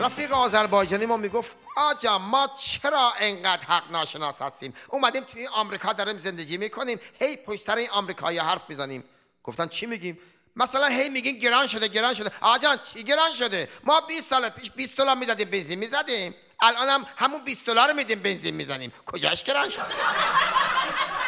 رفیق آذربایجانی ما میگفت آجا ما چرا انقدر حق ناشناس هستیم؟ اومدیم توی آمریکا داریم زندگی میکنیم، هی پشت سر این آمریکایی حرف میزنیم. گفتن چی میگیم؟ مثلا هی میگین گران شده گران شده. آجان چی گران شده؟ ما 20 سال پیش 20 دلار میدادیم بنزین میزدیم، الانم همون 20 دلار میدیم بنزین میزنیم. کجاش گران شده؟